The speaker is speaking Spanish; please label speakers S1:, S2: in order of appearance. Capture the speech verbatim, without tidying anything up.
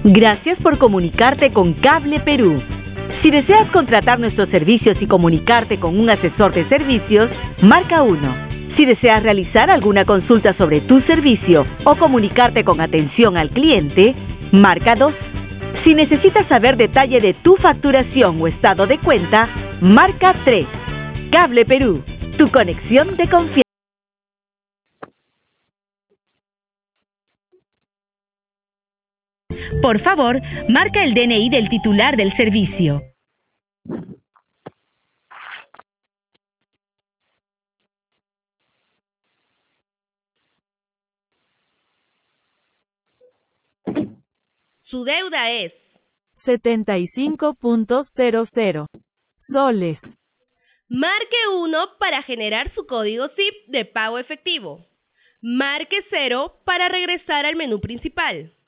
S1: Gracias por comunicarte con Cable Perú. Si deseas contratar nuestros servicios y comunicarte con un asesor de servicios, marca uno. Si deseas realizar alguna consulta sobre tu servicio o comunicarte con atención al cliente, marca dos. Si necesitas saber detalle de tu facturación o estado de cuenta, marca tres. Cable Perú, tu conexión de confianza. Por favor, marca el D N I del titular del servicio.
S2: Su deuda es
S3: setenta y cinco punto cero cero soles.
S2: Marque uno para generar su código S I P de pago efectivo. Marque cero para regresar al menú principal.